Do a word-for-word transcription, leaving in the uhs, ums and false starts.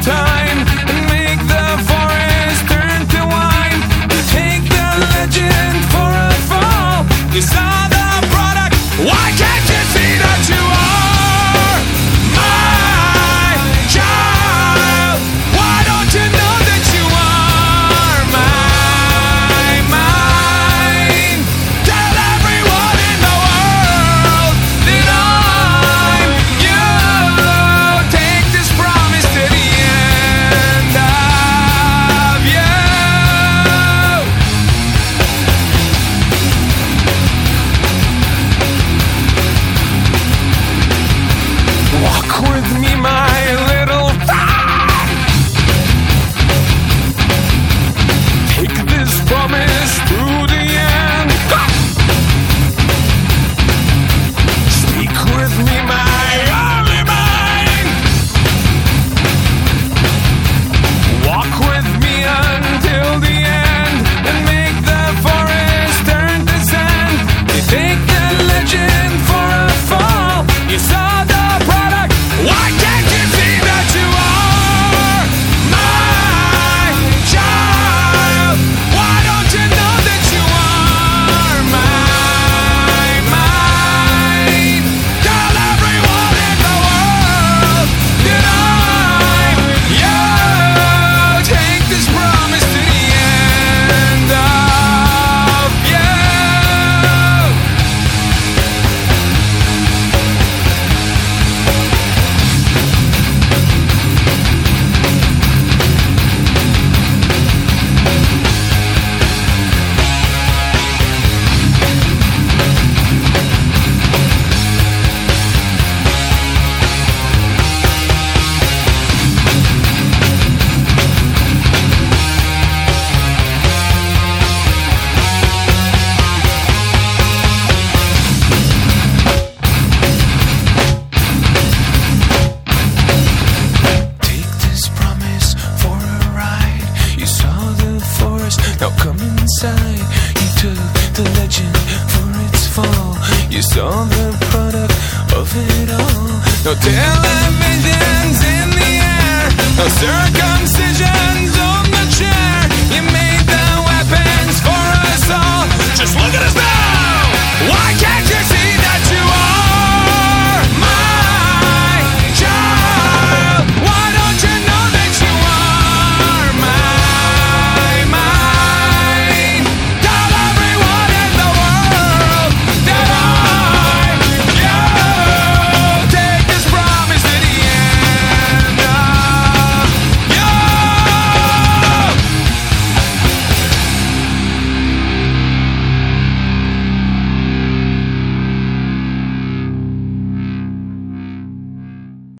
time and make the forest turn to wine. You take the legend for a fall. You saw the product. Why can't you see that you are my child? Why don't you know that you are my, mine? Tell everyone in the world that I'm you. Take this promise to the end of you. Walk with me, my little thing. Take this promise to the end. Speak with me, my only mine. Walk with me until the end and make the forest turn to sand. You take the legend for a fall. You saw the product. Why can't you see that you are my child? Why don't you know that you are my, mine? Tell everyone in the world that I'm you. Take this promise to the end of you. Take this promise for a ride. You saw the forest, now come inside. You took the legend for its fall. You saw the product of it all. No televisions in the air, no circumcisions on the chair. You made the weapons for us all. Just look at us now. Why can't